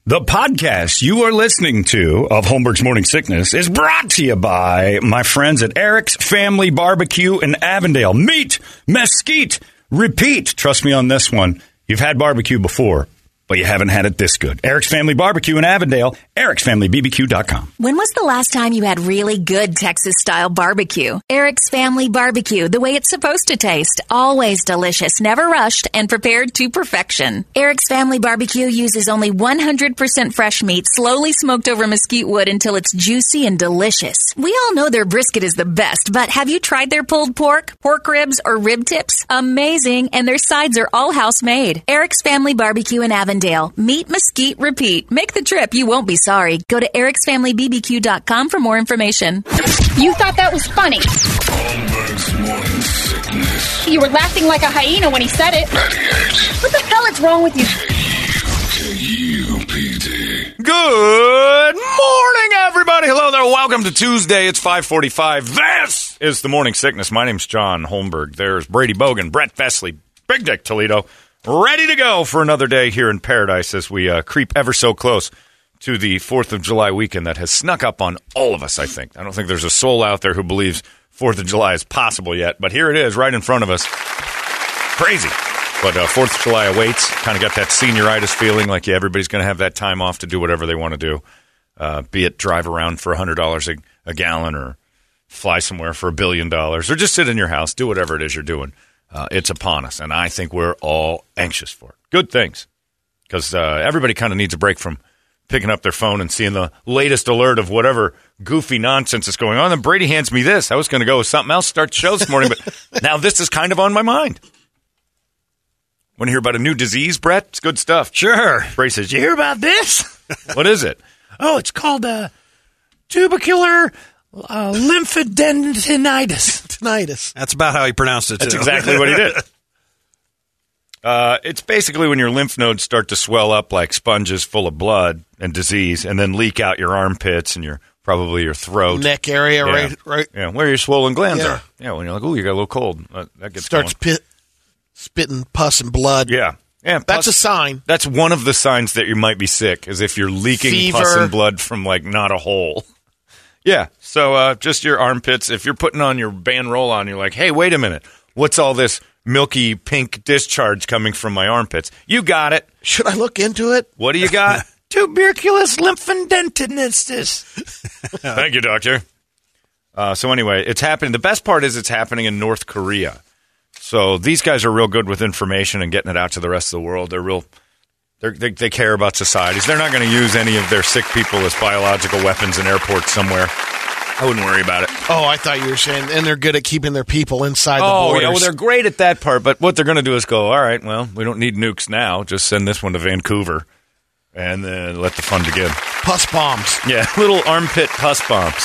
The podcast you are listening to of Holmberg's Morning Sickness is brought to you by my friends at Eric's Family Barbecue in Avondale. Meet, mesquite, repeat. Trust me on this one. You've had barbecue before, but you haven't had it this good. Eric's Family Barbecue in Avondale, ericsfamilybbq.com. When was the last time you had really good Texas-style barbecue? Eric's Family Barbecue, the way it's supposed to taste. Always delicious, never rushed, and prepared to perfection. Eric's Family Barbecue uses only 100% fresh meat, slowly smoked over mesquite wood until it's juicy and delicious. We all know their brisket is the best, but have you tried their pulled pork ribs, or rib tips? Amazing, and their sides are all house-made. Eric's Family Barbecue in Avondale. Meet, mesquite, repeat. Make the trip. You won't be sorry. Go to ericsfamilybbq.com for more information. You thought that was funny. Holmberg's Morning Sickness. You were laughing like a hyena when he said it. 98. What the hell is wrong with you? KUPD. Good morning, everybody. Hello there. Welcome to Tuesday. It's 5:45. This is the Morning Sickness. My name's John Holmberg. There's Brady Bogan, Brett Vesley, Big Dick Toledo, ready to go for another day here in paradise as we creep ever so close to the 4th of July weekend that has snuck up on all of us, I think. I don't think there's a soul out there who believes 4th of July is possible yet, but here it is right in front of us. Crazy. But 4th of July awaits. Kind of got that senioritis feeling like everybody's going to have that time off to do whatever they want to do, be it drive around for $100 a gallon or fly somewhere for $1 billion or just sit in your house, do whatever it is you're doing. It's upon us, and I think we're all anxious for it. Good things, because everybody kind of needs a break from picking up their phone and seeing the latest alert of whatever goofy nonsense is going on. Then Brady hands me this. I was going to go with something else, start the show this morning, but now this is kind of on my mind. Want to hear about a new disease, Brett? It's good stuff. Sure. Brady says, you hear about this? What is it? Oh, it's called tubercular lymphadenitis. Tinnitus. That's about how he pronounced it, too. That's exactly what he did. It's basically when your lymph nodes start to swell up like sponges full of blood and disease and then leak out your armpits and probably your throat. Neck area, yeah. right? Yeah, where your swollen glands Yeah. are. Yeah, when you're like, ooh, you got a little cold. That gets Starts spitting pus and blood. Yeah. Yeah, That's a sign. That's one of the signs that you might be sick, is if you're leaking Fever. pus and blood from, like, not a hole. Yeah, so just your armpits. If you're putting on your band roll-on, you're like, hey, wait a minute. What's all this milky pink discharge coming from my armpits? You got it. Should I look into it? What do you got? Tuberculous lymphadenitis. Thank you, doctor. So anyway, it's happening. The best part is it's happening in North Korea. So these guys are real good with information and getting it out to the rest of the world. They care about societies. They're not going to use any of their sick people as biological weapons in airports somewhere. I wouldn't worry about it. Oh, I thought you were saying, and they're good at keeping their people inside the borders. Yeah, well, they're great at that part, but what they're going to do is go, all right, well, we don't need nukes now. Just send this one to Vancouver and then let the fun begin. Pus bombs. Yeah, little armpit pus bombs.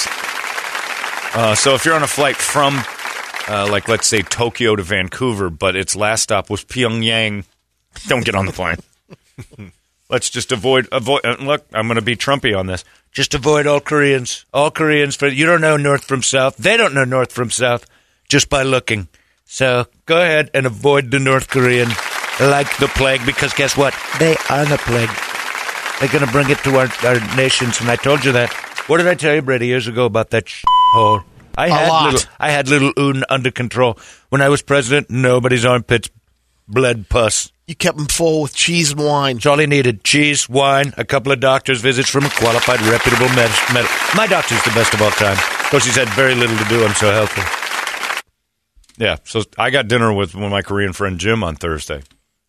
So if you're on a flight from, like, let's say Tokyo to Vancouver, but its last stop was Pyongyang, don't get on the plane. Let's just avoid. Look, I'm going to be Trumpy on this. Just avoid all Koreans. All Koreans. You don't know North from South. They don't know North from South just by looking. So go ahead and avoid the North Korean like the plague, because guess what? They are the plague. They're going to bring it to our nations, and I told you that. What did I tell you, Brady, years ago about that hole? I had little Un under control. When I was president, nobody's armpits bled pus. You kept them full with cheese and wine. That's all he needed. Cheese, wine, a couple of doctor's visits from a qualified, reputable medical. My doctor's the best of all time. Of course, he's had very little to do. I'm so healthy. Yeah, so I got dinner with my Korean friend Jim on Thursday.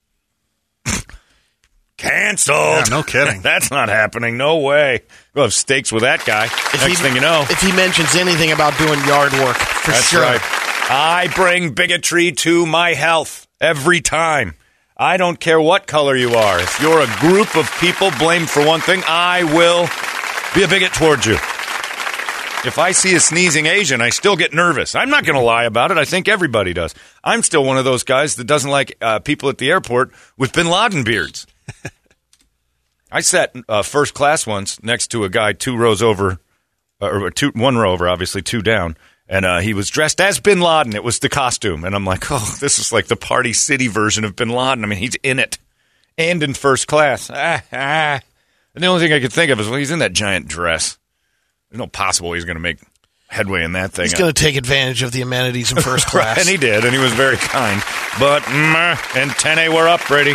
Canceled. Yeah, no kidding. That's not happening. No way. We'll have steaks with that guy. Next thing you know. If he mentions anything about doing yard work, for That's sure. right. I bring bigotry to my health every time. I don't care what color you are. If you're a group of people blamed for one thing, I will be a bigot towards you. If I see a sneezing Asian, I still get nervous. I'm not going to lie about it. I think everybody does. I'm still one of those guys that doesn't like people at the airport with Bin Laden beards. I sat first class once next to a guy 2 rows over, or 1 row over, obviously 2 down, and he was dressed as Bin Laden. It was the costume, and I'm like, oh, this is like the Party City version of Bin Laden. I mean, he's in it and in first class. And the only thing I could think of is, well, he's in that giant dress. There's no possible way he's going to make headway in that thing. He's going to take advantage of the amenities in first class. And he did, and he was very kind. But, and 10A, we're up, Brady.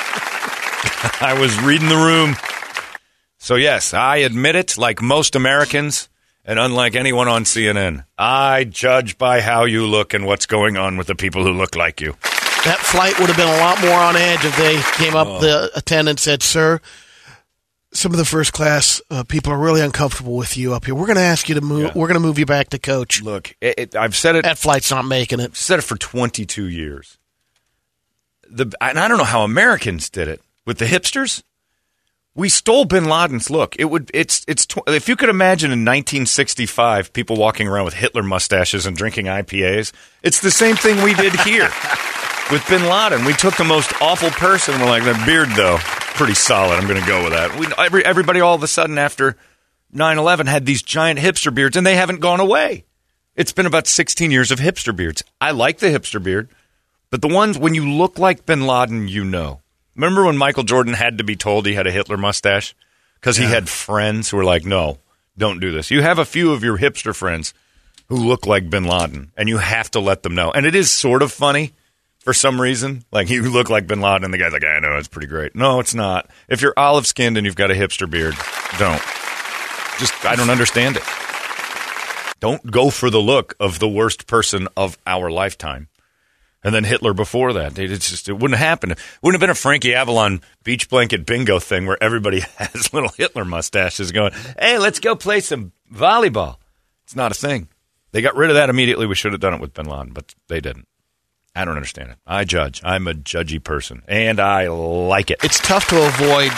I was reading the room. So, yes, I admit it, like most Americans, and unlike anyone on CNN, I judge by how you look and what's going on with the people who look like you. That flight would have been a lot more on edge if they came up, the attendant said, sir, some of the first class people are really uncomfortable with you up here. We're going to ask you to move. Yeah. We're going to move you back to coach. Look, I've said it. That flight's not making it. I've said it for 22 years. And I don't know how Americans did it. With the hipsters, we stole bin Laden's look. If you could imagine in 1965 people walking around with Hitler mustaches and drinking IPAs, it's the same thing we did here with bin Laden. We took the most awful person. We're like, that beard, though, pretty solid. I'm going to go with that. Everybody all of a sudden after 9/11 had these giant hipster beards, and they haven't gone away. It's been about 16 years of hipster beards. I like the hipster beard, but the ones when you look like bin Laden, you know. Remember when Michael Jordan had to be told he had a Hitler mustache? Because he had friends who were like, no, don't do this. You have a few of your hipster friends who look like bin Laden, and you have to let them know. And it is sort of funny for some reason. Like, you look like bin Laden, and the guy's like, I know, it's pretty great. No, it's not. If you're olive-skinned and you've got a hipster beard, don't. I don't understand it. Don't go for the look of the worst person of our lifetime. And then Hitler before that. It wouldn't happen. It wouldn't have been a Frankie Avalon beach blanket bingo thing where everybody has little Hitler mustaches going, hey, let's go play some volleyball. It's not a thing. They got rid of that immediately. We should have done it with bin Laden, but they didn't. I don't understand it. I judge. I'm a judgy person, and I like it. It's tough to avoid,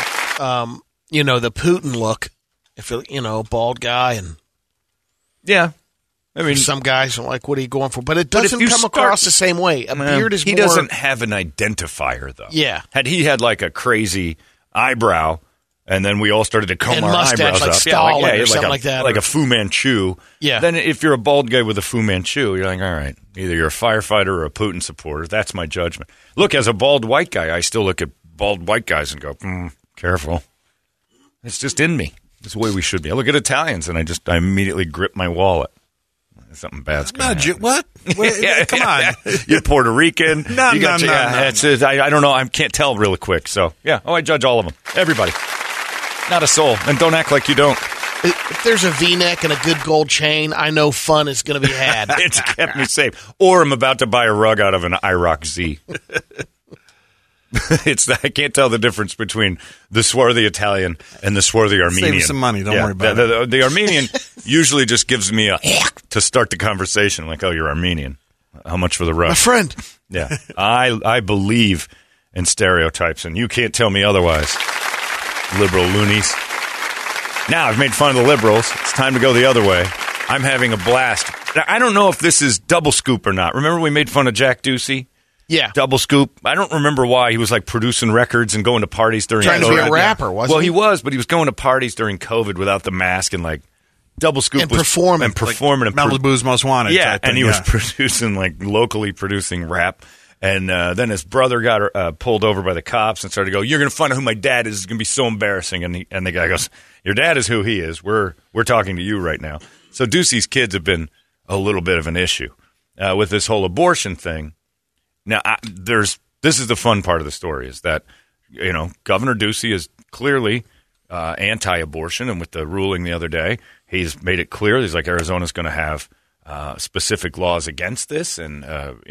the Putin look. If you're, bald guy and yeah. I mean, some guys are like, what are you going for? But it doesn't come across the same way. A beard is more... He doesn't have an identifier, though. Yeah. Had he had like a crazy eyebrow, and then we all started to comb our eyebrows like up. Stalin or something like that. Like a Fu Manchu. Yeah. Then if you're a bald guy with a Fu Manchu, you're like, all right, either you're a firefighter or a Putin supporter. That's my judgment. Look, as a bald white guy, I still look at bald white guys and go, careful. It's just in me. It's the way we should be. I look at Italians, and I immediately grip my wallet. Something bad's going to happen. What? Come on. You're Puerto Rican. No. I don't know. I can't tell really quick. So, yeah. I judge all of them. Everybody. Not a soul. And don't act like you don't. If there's a V-neck and a good gold chain, I know fun is going to be had. It's kept me safe. Or I'm about to buy a rug out of an IROC Z. I can't tell the difference between the swarthy Italian and the swarthy Armenian. Save some money. Don't worry about it. The Armenian usually just gives me a to start the conversation. Like, oh, you're Armenian. How much for the rug? My friend. Yeah. I believe in stereotypes, and you can't tell me otherwise. Liberal loonies. Now, I've made fun of the liberals. It's time to go the other way. I'm having a blast. Now, I don't know if this is double scoop or not. Remember we made fun of Jack Ducey? Yeah. Double scoop. I don't remember why. He was like producing records and going to parties during COVID. Trying to be a rapper, wasn't he? Well, he was, but he was going to parties during COVID without the mask and like double scoop and performing. And performing. Like Malibu's Most Wanted. Yeah, and he was producing like locally producing rap. And then his brother got pulled over by the cops and started to go, you're going to find out who my dad is. It's going to be so embarrassing. And the guy goes, your dad is who he is. We're talking to you right now. So Ducey's kids have been a little bit of an issue with this whole abortion thing. Now, this is the fun part of the story is that, Governor Ducey is clearly anti-abortion. And with the ruling the other day, he's made it clear. He's like, Arizona's going to have specific laws against this. And,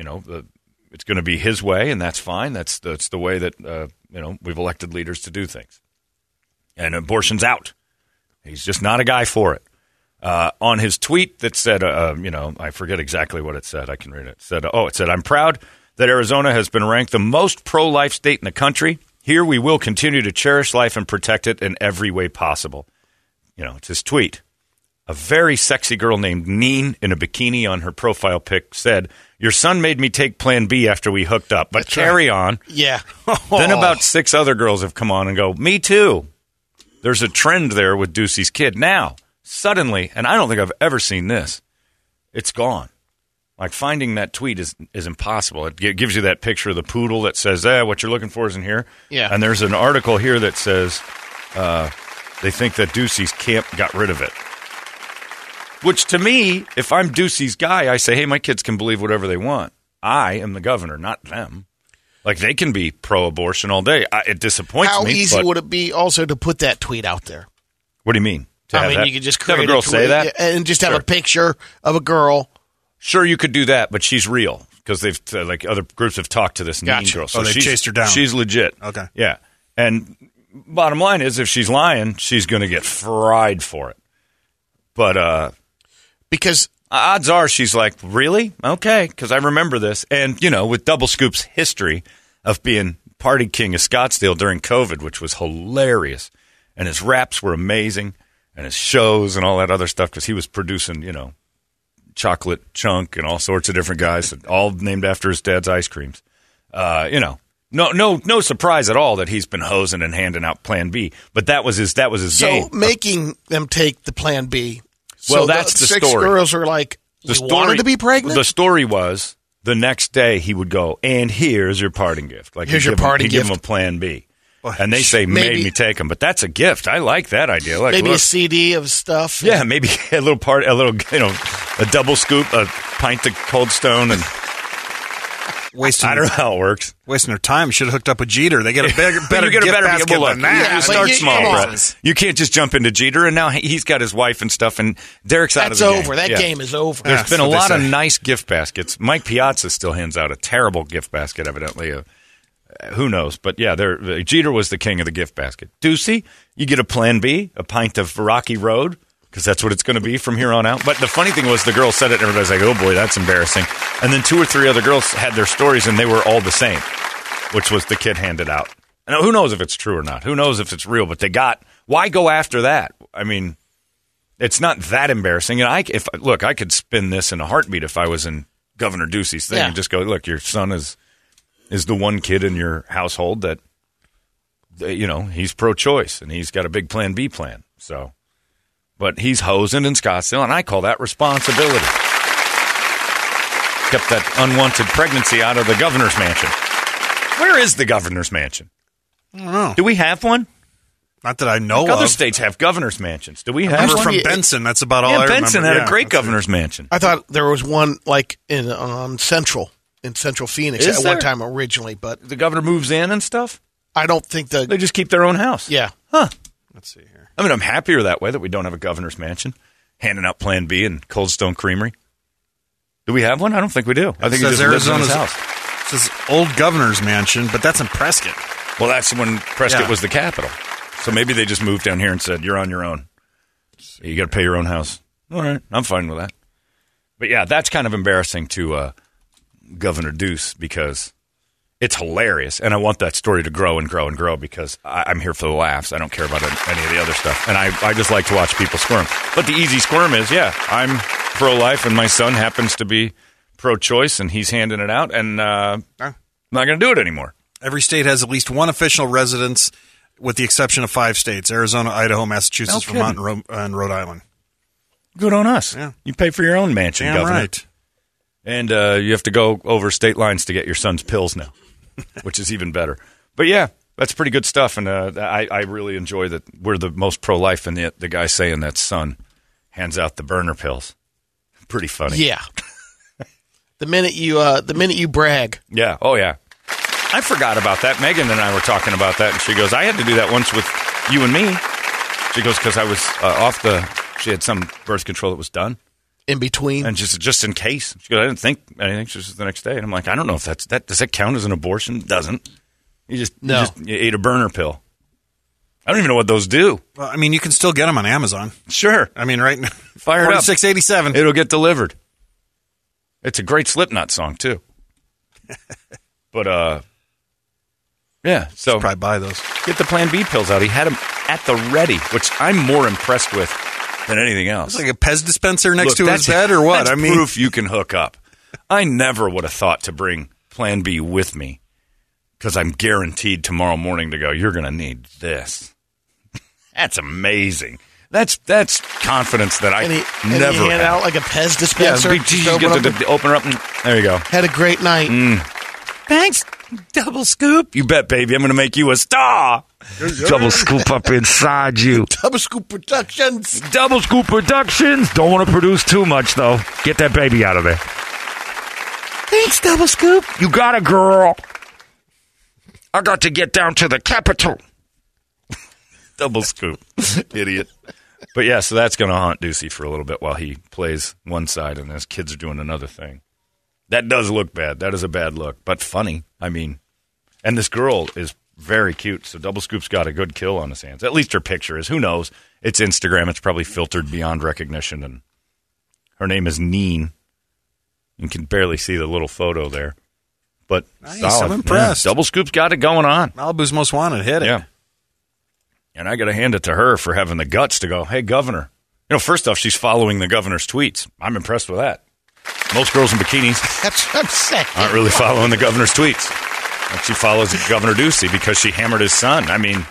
it's going to be his way, and that's fine. That's the way that, we've elected leaders to do things. And abortion's out. He's just not a guy for it. On his tweet that said, I forget exactly what it said. I can read it. It said, I'm proud that Arizona has been ranked the most pro-life state in the country. Here we will continue to cherish life and protect it in every way possible. It's his tweet. A very sexy girl named Neen in a bikini on her profile pic said, your son made me take Plan B after we hooked up, but carry on. Yeah. Then about 6 other girls have come on and go, me too. There's a trend there with Ducey's kid. Now, suddenly, and I don't think I've ever seen this, it's gone. Like finding that tweet is impossible. It gives you that picture of the poodle that says, what you're looking for isn't here. Yeah. And there's an article here that says, They think that Ducey's camp got rid of it. Which, to me, if I'm Ducey's guy, I say, hey, my kids can believe whatever they want. I am the governor, not them. Like, they can be pro-abortion all day. It disappoints me. How easy would it be also to put that tweet out there? What do you mean? You could just create have a girl say that? And just have a picture of a girl. Sure, you could do that, but she's real. Because they've, other groups have talked to this mean girl. So they chased her down. She's legit. Okay. Yeah. And bottom line is, if she's lying, she's going to get fried for it. But, because odds are she's like, really? Okay, because I remember this. And, with Double Scoop's history of being party king of Scottsdale during COVID, which was hilarious. And his raps were amazing. And his shows and all that other stuff, because he was producing, Chocolate Chunk and all sorts of different guys, all named after his dad's ice creams. No surprise at all that he's been hosing and handing out Plan B. But that was his game. So making them take the Plan B. Well, so that's the six story. Girls are like, wanted to be pregnant? The story was the next day he would go, and here's your parting gift. Like, here's your parting gift. He'd give him a Plan B. And they say, made me take them. But that's a gift. I like that idea. Like, maybe a CD of stuff. Yeah, maybe a little a double scoop, a pint of Cold Stone, and I don't know how it works. Wasting their time. Should have hooked up with Jeter. They get a better gift basket than that. You start small, Brett. You can't just jump into Jeter, and now he's got his wife and stuff, and Derek's out of the game. That's over. That game is over. There's been a lot of nice gift baskets. Mike Piazza still hands out a terrible gift basket, evidently. Who knows? But yeah, Jeter was the king of the gift basket. Ducey, you get a Plan B, a pint of Rocky Road, because that's what it's going to be from here on out. But the funny thing was the girl said it, and everybody's like, oh boy, that's embarrassing. And then 2 or 3 other girls had their stories, and they were all the same, which was the kid handed out. And who knows if it's true or not? Who knows if it's real? But why go after that? I mean, it's not that embarrassing. And I could spin this in a heartbeat if I was in Governor Ducey's thing and just go, look, your son is the one kid in your household that, he's pro-choice, and he's got a big Plan B plan. So, but he's hosing in Scottsdale, and I call that responsibility. Kept that unwanted pregnancy out of the governor's mansion. Where is the governor's mansion? I don't know. Do we have one? Not that I know of. Other states have governor's mansions. Do we have one? From Benson. That's about all I remember. Benson had a great governor's mansion. I thought there was one like on Central. In Central Phoenix at one time originally, but the governor moves in and stuff? I don't think they just keep their own house. Yeah. Huh. Let's see here. I mean, I'm happier that way that we don't have a governor's mansion handing out Plan B and Cold Stone Creamery. Do we have one? I don't think we do. I think it just lives in his house. It says Old Governor's Mansion, but that's in Prescott. Well, that's when Prescott was the capital. So maybe they just moved down here and said, you're on your own. You got to pay your own house. All right. I'm fine with that. But yeah, that's kind of embarrassing to Governor Deuce, because it's hilarious, and I want that story to grow and grow and grow, because I'm here for the laughs. I don't care about any of the other stuff, and I just like to watch people squirm. But the easy squirm is, I'm pro-life, and my son happens to be pro-choice, and he's handing it out, and I'm not going to do it anymore. Every state has at least one official residence, with the exception of 5 states: Arizona, Idaho, Massachusetts, Vermont, and Rhode Island. Good on us. Yeah. You pay for your own mansion, Governor. Right. And you have to go over state lines to get your son's pills now, which is even better. But yeah, that's pretty good stuff. And I really enjoy that we're the most pro-life, and the guy saying that son hands out the burner pills. Pretty funny. Yeah. The minute you brag. Yeah. Oh, yeah. I forgot about that. Megan and I were talking about that, and she goes, I had to do that once with you and me. She goes, because I was she had some birth control that was done. In between, and just in case. She goes, I didn't think anything. Just the next day, and I'm like, I don't know if that does that count as an abortion? It doesn't. You ate a burner pill. I don't even know what those do. Well, I mean, you can still get them on Amazon. Sure. I mean, right now, fire it up. $46.87. It'll get delivered. It's a great Slipknot song too. But yeah. So probably buy those. Get the Plan B pills out. He had them at the ready, which I'm more impressed with than anything else. It's like a Pez dispenser next to his bed, or what? That's proof you can hook up. I never would have thought to bring Plan B with me, because I'm guaranteed tomorrow morning to go, you're going to need this. That's amazing. That's confidence that I never hand out like a Pez dispenser. Yeah, you get to open her up, and there you go. Had a great night. Thanks, Double Scoop. You bet, baby. I'm going to make you a star. Double scoop up inside you. Double Scoop Productions. Double Scoop Productions. Don't want to produce too much, though. Get that baby out of there. Thanks, Double Scoop. You got it, girl. I got to get down to the capital. Double scoop. Idiot. But yeah, so that's going to haunt Ducey for a little bit while he plays one side and his kids are doing another thing. That does look bad. That is a bad look, but funny. I mean, and this girl is very cute, so Double Scoop's got a good kill on his hands. At least her picture is. Who knows? It's Instagram. It's probably filtered beyond recognition, and her name is Neen. You can barely see the little photo there. But nice, solid. I'm impressed. Yeah, Double Scoop's got it going on. Malibu's Most Wanted hit it. Yeah. And I got to hand it to her for having the guts to go, hey, governor. You know, first off, she's following the governor's tweets. I'm impressed with that. Most girls in bikinis That's what I'm saying. aren't really following the governor's tweets. Like she follows Governor Ducey because she hammered his son. I mean,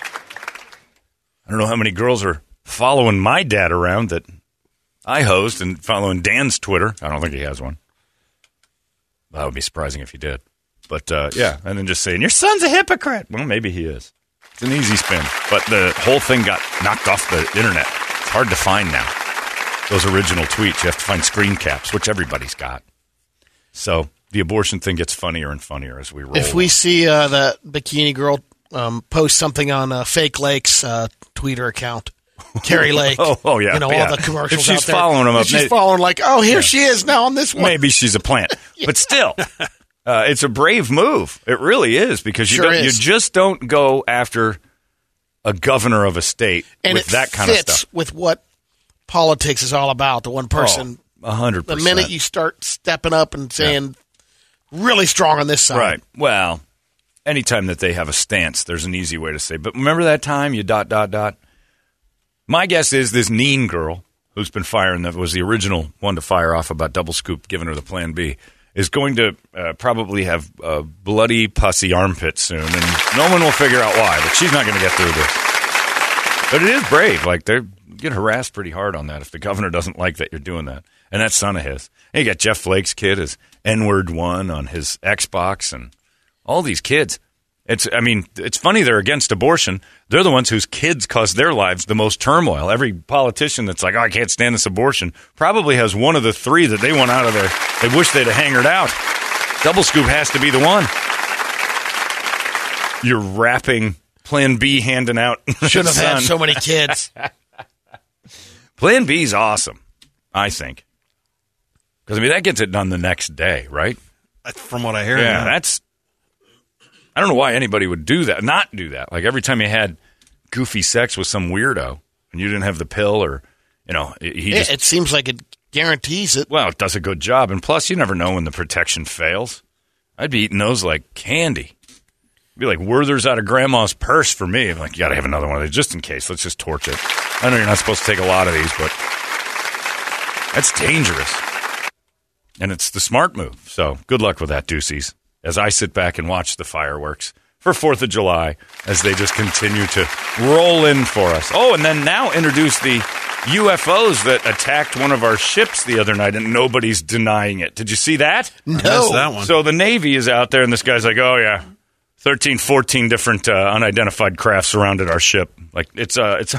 I don't know how many girls are following my dad around that I host and following Dan's Twitter. I don't think he has one. That would be surprising if he did. But, yeah, and then just saying, your son's a hypocrite. Well, maybe he is. It's an easy spin. But the whole thing got knocked off the internet. It's hard to find now. Those original tweets. You have to find screen caps, which everybody's got. So the abortion thing gets funnier and funnier as we roll. If we see that bikini girl post something on Fake Lake's Twitter account, Carrie Lake. Oh, yeah. You know, yeah. all the commercials if she's out there. following them up, If she's following like, oh, here Yeah. she is now on this one. maybe she's a plant. But still, it's a brave move. It really is because you, Sure you is. just don't go after a governor of a state And with it that kind of fits stuff. with what politics is all about. The one person. 100%. The minute you start stepping up and saying really strong on this side. Right. Well, anytime that they have a stance, there's an easy way to say, but remember that time you ... My guess is this Neen girl who's been firing, that was the original one to fire off about Double Scoop, giving her the plan B, is going to probably have bloody pussy armpits soon, and no one will figure out why, but she's not going to get through this. But it is brave. Like, they get harassed pretty hard on that if the governor doesn't like that you're doing that. And that son of his. And you got Jeff Flake's kid, his N-word one on his Xbox, and all these kids. It's funny they're against abortion. They're the ones whose kids cause their lives the most turmoil. Every politician that's like, oh, I can't stand this abortion, probably has one of the three that they want out of there. They wish they'd have hangered out. Double Scoop has to be the one. You're wrapping Plan B handing out. Shouldn't have had so many kids. Plan B's awesome, I think. Because, that gets it done the next day, right? From what I hear. Yeah, that's... I don't know why anybody would do that, not do that. Like, every time you had goofy sex with some weirdo and you didn't have the pill or, It seems like it guarantees it. Well, it does a good job. And plus, you never know when the protection fails. I'd be eating those like candy. It'd be like Werther's out of Grandma's purse for me. I'm like, you got to have another one of these just in case. Let's just torch it. I know you're not supposed to take a lot of these, but that's dangerous. And it's the smart move. So good luck with that, Ducey's. As I sit back and watch the fireworks for 4th of July as they just continue to roll in for us. Oh, and then now introduce the UFOs that attacked one of our ships the other night, and nobody's denying it. Did you see that? No. That's that one. So the Navy is out there, and this guy's like, oh, yeah, 13, 14 different unidentified craft surrounded our ship. Like, it's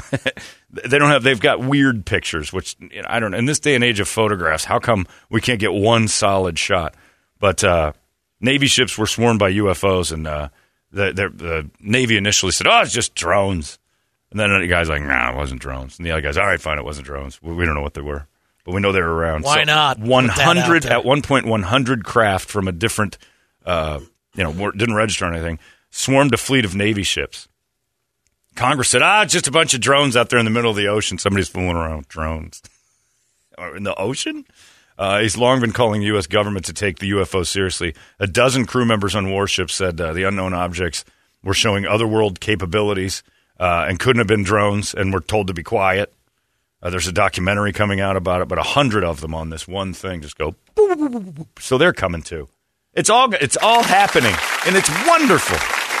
they've got weird pictures, which, I don't know. In this day and age of photographs, how come we can't get one solid shot? But Navy ships were swarmed by UFOs, and the Navy initially said, oh, it's just drones. And then the guy's like, nah, it wasn't drones. And the other guy's, all right, fine, it wasn't drones. We don't know what they were, but we know they were around. Why not? 100, at one point, 100 craft from a different, didn't register or anything, swarmed a fleet of Navy ships. Congress said, it's just a bunch of drones out there in the middle of the ocean. Somebody's fooling around with drones. In the ocean? He's long been calling the U.S. government to take the UFO seriously. A dozen crew members on warships said the unknown objects were showing otherworld capabilities and couldn't have been drones, and were told to be quiet. There's a documentary coming out about it, but 100 of them on this one thing just go boop, boop, boop, boop. So they're coming too. It's all happening, and it's wonderful.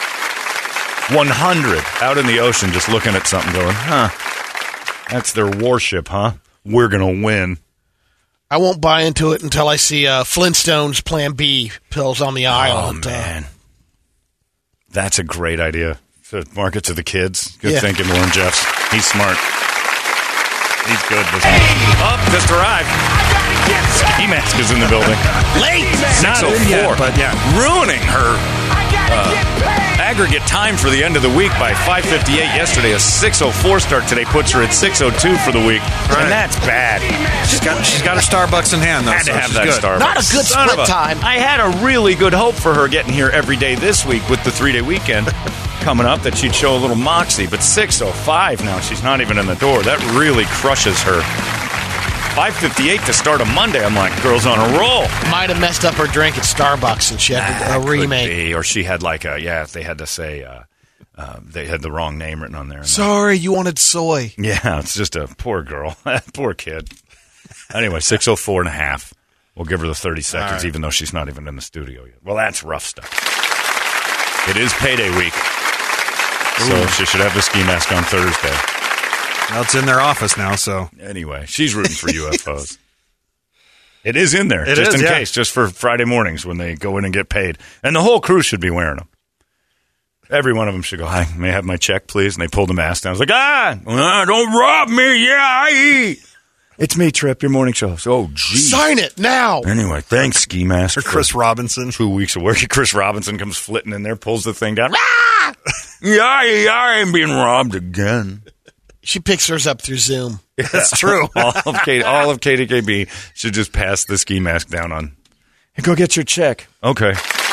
100 out in the ocean just looking at something going, that's their warship, huh? We're going to win. I won't buy into it until I see Flintstones Plan B pills on the aisle. Oh, man. That's a great idea. To market to the kids. Good Yeah. thinking, Warren Jeffs. He's smart. He's good. Just arrived. Ski Mask is in the building. Late. Not 6:04, but yeah. ruining her aggregate time for the end of the week by 5:58 yesterday. A 6:04 start today puts her at 6:02 for the week, Right. and that's bad. She's got her Starbucks in hand, though. Had to so have she's that good. Starbucks. Not a good Son of split time. I had a really good hope for her getting here every day this week with the 3-day weekend coming up that she'd show a little moxie. But 6:05 now, she's not even in the door. That really crushes her. 5:58 to start a Monday. I'm like, girl's on a roll. Might have messed up her drink at Starbucks and she had a Could remake. be, or she had like they had to say they had the wrong name written on there. Sorry, you wanted soy. Yeah, it's just a poor girl. Poor kid. Anyway, 6:04 and a half. We'll give her the 30 seconds, even though she's not even in the studio yet. Well, that's rough stuff. It is payday week. So she should have the ski mask on Thursday. Well, it's in their office now, so. Anyway, she's rooting for UFOs. It is in there, It just is, in yeah. case, just for Friday mornings when they go in and get paid. And the whole crew should be wearing them. Every one of them should go, hi, may I have my check, please? And they pulled the mask down. I was like, don't rob me. Yeah, I eat. It's me, Trip, your morning show. So, oh, geez. Sign it now. Anyway, thanks, Ski Mask. Or Chris Robinson. 2 weeks of work. Chris Robinson comes flitting in there, pulls the thing down. Ah! Yeah, I ain't being robbed again. She picks hers up through Zoom. That's true. all of KDKB should just pass the ski mask down on. Hey, go get your check. Okay.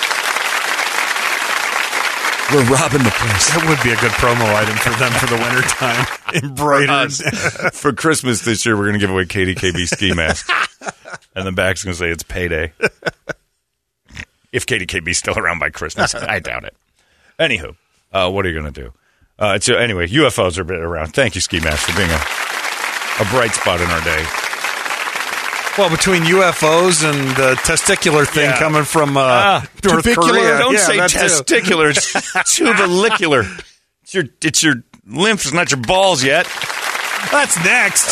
We're robbing the place. That would be a good promo item for them for the wintertime. Embroidered. For Christmas this year, we're going to give away KDKB ski masks. And the back's going to say it's payday. If KDKB's still around by Christmas. I doubt it. Anywho, what are you going to do? Anyway, UFOs are a bit around. Thank you, Ski Mask, for being a bright spot in our day. Well, between UFOs and the testicular thing Yeah. coming from North Korea. Don't Yeah, say that too. testicular. It's tubalicular. It's your lymph. It's not your balls yet. That's next.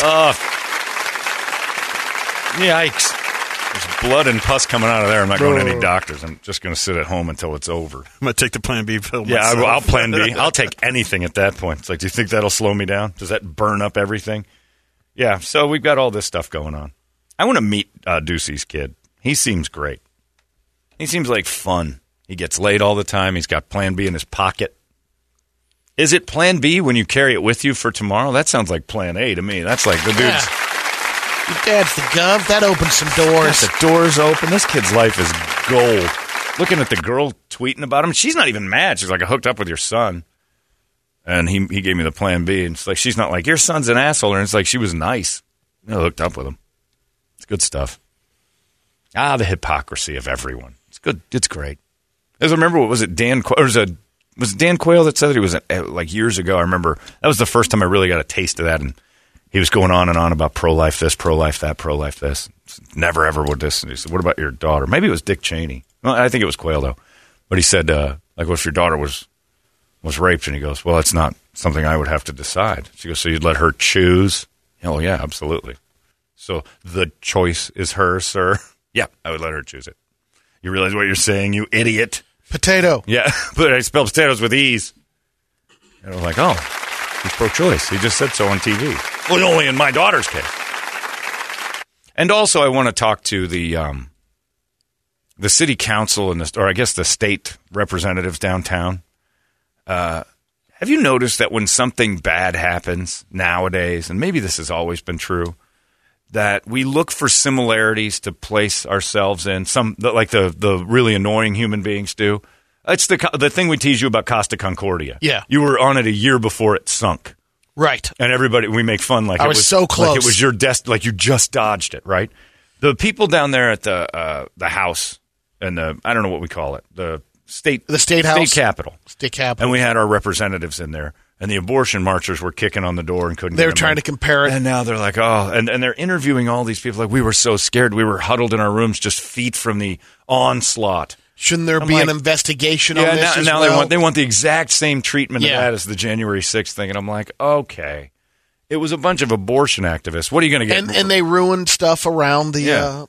Yikes. There's blood and pus coming out of there. I'm not going to any doctors. I'm just going to sit at home until it's over. I'm going to take the Plan B pill Yeah, myself. I'll plan B. I'll take anything at that point. It's like, do you think that'll slow me down? Does that burn up everything? Yeah, so we've got all this stuff going on. I want to meet Ducey's kid. He seems great. He seems like fun. He gets laid all the time. He's got Plan B in his pocket. Is it Plan B when you carry it with you for tomorrow? That sounds like Plan A to me. That's like the dude's... Yeah. Your dad's the gov. That opens some doors. The door's open. This kid's life is gold. Looking at the girl tweeting about him, she's not even mad. She's like, I hooked up with your son. And he gave me the Plan B. And it's like, she's not like, your son's an asshole. And it's like, she was nice. I hooked up with him. It's good stuff. The hypocrisy of everyone. It's good. It's great. As I remember, what was it, Dan Quayle? Was it Dan Quayle that said that he was like years ago? I remember that was the first time I really got a taste of that. And he was going on and on about pro-life this, pro-life that, pro-life this. Never, ever would this. And he said, what about your daughter? Maybe it was Dick Cheney. Well, I think it was Quayle, though. But he said, like, what if your daughter was raped? And he goes, well, it's not something I would have to decide. She goes, so you'd let her choose? Oh, yeah, absolutely. So the choice is hers, sir? Yeah, I would let her choose it. You realize what you're saying, you idiot? Potato. Yeah, but I spelled potatoes with E's. And I was like, oh, he's pro-choice. He just said so on TV. Well, only in my daughter's case. And also, I want to talk to the city council and or I guess the state representatives downtown. Have you noticed that when something bad happens nowadays, and maybe this has always been true, that we look for similarities to place ourselves in, like the really annoying human beings do? It's the thing we tease you about Costa Concordia. Yeah. You were on it a year before it sunk. Right. And everybody, we make fun like I it was so close. Like it was your like you just dodged it, right? The people down there at the house and I don't know what we call it, the state house, state capitol. State capitol. And we had our representatives in there, and the abortion marchers were kicking on the door and couldn't. They were get them trying in. to compare it. And now they're like, oh, and they're interviewing all these people. Like, we were so scared. We were huddled in our rooms, just feet from the onslaught. Shouldn't there I'm be like, an investigation on this now, as now well? they want the exact same treatment of Yeah. that as the January 6th thing. And I'm like, okay. It was a bunch of abortion activists. What are you going to get? And they ruined stuff around the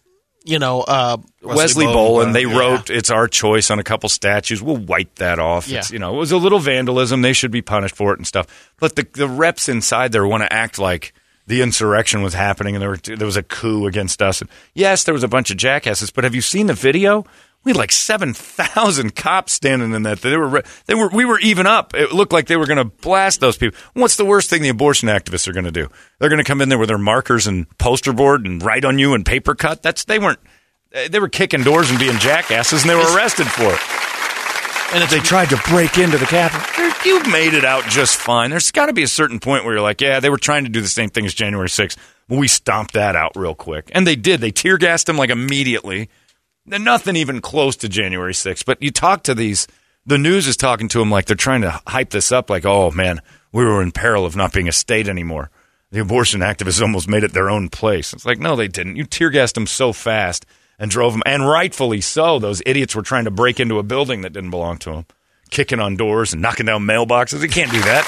Wesley Bolin, they wrote, it's our choice on a couple statues. We'll wipe that off. Yeah. It's, it was a little vandalism. They should be punished for it and stuff. But the reps inside there want to act like the insurrection was happening and there was a coup against us. And yes, there was a bunch of jackasses, but have you seen the video? We had like 7,000 cops standing in that. We were even up. It looked like they were going to blast those people. What's the worst thing the abortion activists are going to do? They're going to come in there with their markers and poster board and write on you and paper cut. They were kicking doors and being jackasses, and they were arrested for it. And if they tried to break into the Capitol, you've made it out just fine. There's got to be a certain point where you're like, yeah, they were trying to do the same thing as January 6th. But we stomped that out real quick. And they did. They tear gassed them like immediately. Nothing even close to January 6th. But you talk to the news is talking to them like they're trying to hype this up like, oh, man, we were in peril of not being a state anymore. The abortion activists almost made it their own place. It's like, no, they didn't. You tear gassed them so fast and drove them, and rightfully so. Those idiots were trying to break into a building that didn't belong to them, kicking on doors and knocking down mailboxes. You can't do that.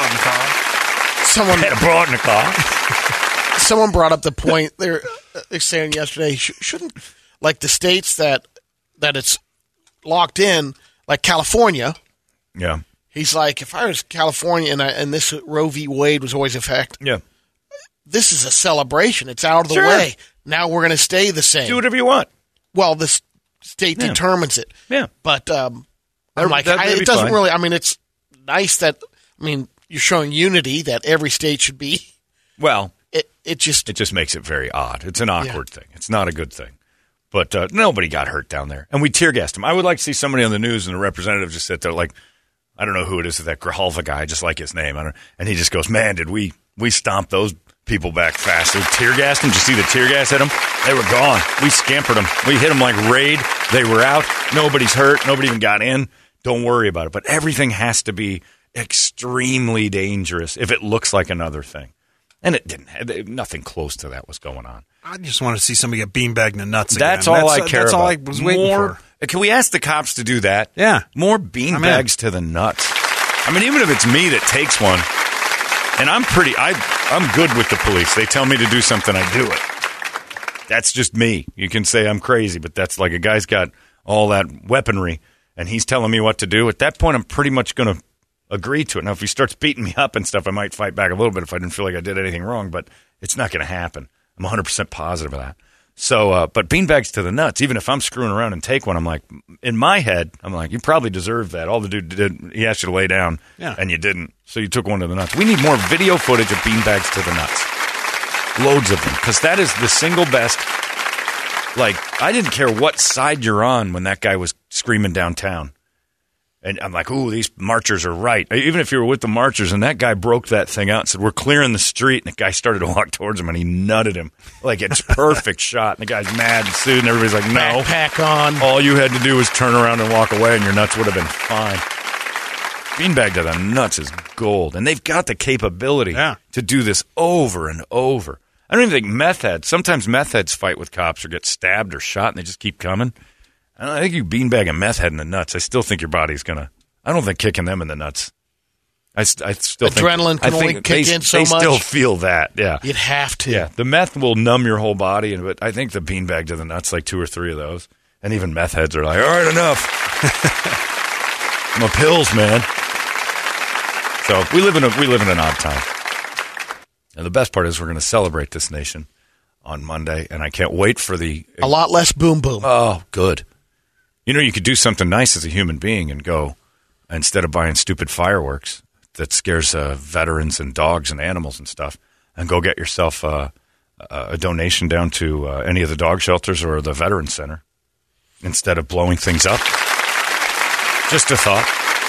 Someone had a broad in the car. Someone brought up the point they're saying yesterday. Shouldn't like the states that it's locked in, like California? Yeah. He's like, if I was California and this Roe v. Wade was always in effect, yeah, this is a celebration. It's out of the way. Now we're going to stay the same. Do whatever you want. Well, the state determines it. Yeah. But I'm like, it doesn't fine. Really, I mean, it's nice that, you're showing unity that every state should be. Well, it just makes it very odd. It's an awkward thing. It's not a good thing. But nobody got hurt down there. And we tear gassed them. I would like to see somebody on the news and a representative just sit there like, I don't know who it is, that Grijalva guy, I just like his name. And he just goes, man, did we stomp those people back fast. They tear gassed them. Did you see the tear gas hit them? They were gone. We scampered them. We hit them like raid. They were out. Nobody's hurt. Nobody even got in. Don't worry about it. But everything has to be extremely dangerous if it looks like another thing. And it didn't. Nothing close to that was going on. I just want to see somebody get beanbagged in the nuts again. That's all I care about. That's all I was waiting for. Can we ask the cops to do that? Yeah. More beanbags to the nuts. I mean, even if it's me that takes one, and I'm good with the police. They tell me to do something, I do it. That's just me. You can say I'm crazy, but that's like a guy's got all that weaponry, and he's telling me what to do. At that point, I'm pretty much going to agree to it. Now, if he starts beating me up and stuff, I might fight back a little bit if I didn't feel like I did anything wrong, but it's not going to happen. I'm 100% positive of that. So, but beanbags to the nuts, even if I'm screwing around and take one, I'm like, in my head, I'm like, you probably deserve that. All the dude did, he asked you to lay down, and you didn't. So you took one to the nuts. We need more video footage of beanbags to the nuts. Loads of them, because that is the single best. Like, I didn't care what side you're on when that guy was screaming downtown. And I'm like, ooh, these marchers are right. Even if you were with the marchers, and that guy broke that thing out and said, we're clearing the street, and the guy started to walk towards him, and he nutted him. Like, it's perfect shot. And the guy's mad and sued, and everybody's like, no. Backpack on. All you had to do was turn around and walk away, and your nuts would have been fine. Beanbag to the nuts is gold. And they've got the capability to do this over and over. I don't even think meth heads. Sometimes meth heads fight with cops or get stabbed or shot, and they just keep coming. I think you beanbag a meth head in the nuts. I still think your body's going to... I don't think kicking them in the nuts. I still Adrenaline can only kick in so much. They still feel that, yeah. You'd have to. Yeah, the meth will numb your whole body, but I think the beanbag to the nuts, like 2 or 3 of those. And even meth heads are like, all right, enough. I'm a pills, man. So we live in an odd time. And the best part is we're going to celebrate this nation on Monday, and I can't wait for a lot less boom boom. Oh, good. You know, you could do something nice as a human being and go, instead of buying stupid fireworks that scares veterans and dogs and animals and stuff, and go get yourself a donation down to any of the dog shelters or the Veterans Center instead of blowing things up. Just a thought.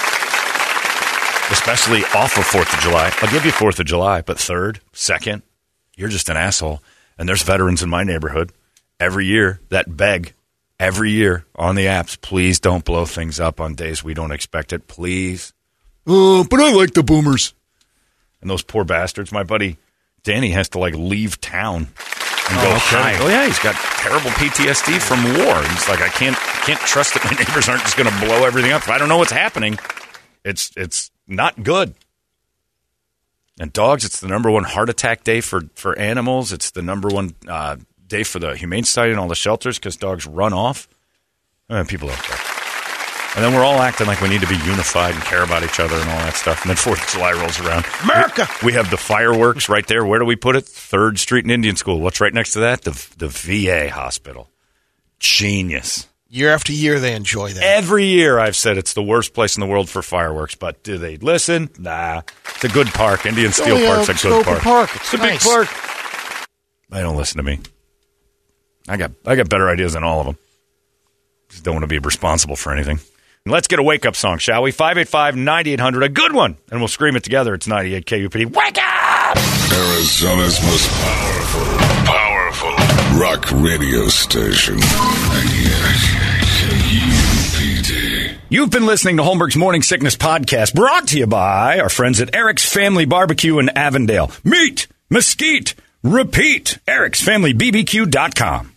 Especially off of 4th of July. I'll give you 4th of July, but 3rd, 2nd, you're just an asshole. And there's veterans in my neighborhood every year that beg every year on the apps, please don't blow things up on days we don't expect it, please. But I like the boomers. And those poor bastards. My buddy Danny has to leave town and go hide. Oh yeah, he's got terrible PTSD from war. He's like, I can't trust that my neighbors aren't just going to blow everything up. If I don't know what's happening, it's not good. And dogs, it's the number 1 heart attack day for animals. It's the number 1 day for the Humane Society and all the shelters because dogs run off. People don't care. And then we're all acting like we need to be unified and care about each other and all that stuff. And then 4th of July rolls around. America! We have the fireworks right there. Where do we put it? 3rd Street and Indian School. What's right next to that? The VA hospital. Genius. Year after year, they enjoy that. Every year I've said it's the worst place in the world for fireworks. But do they listen? Nah. It's a good park. Indian Steel Park's a good park. It's a big nice. park. They don't listen to me. I got better ideas than all of them. Just don't want to be responsible for anything. Let's get a wake-up song, shall we? 585-9800, a good one. And we'll scream it together. It's 98 KUPD. Wake up! Arizona's most powerful rock radio station. 98 KUPD. You've been listening to Holmberg's Morning Sickness Podcast, brought to you by our friends at Eric's Family Barbecue in Avondale. Meet, mesquite, repeat. Eric'sFamilyBBQ.com.